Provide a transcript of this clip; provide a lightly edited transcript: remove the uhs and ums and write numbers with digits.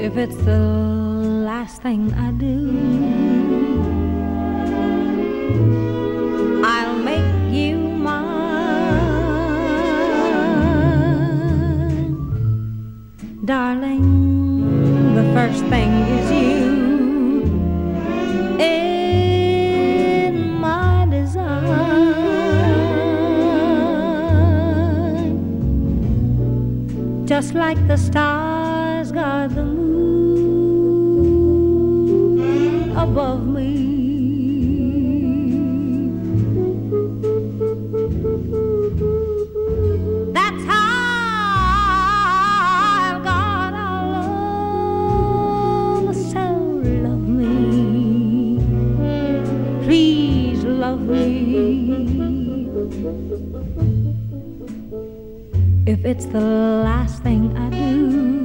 If it's the last thing I do, I'll make you mine. Darling, the first thing is you in my design. Just like the stars guard the moon above me. That's how I'll guard our love. So love me, please love me. If it's the last thing I do,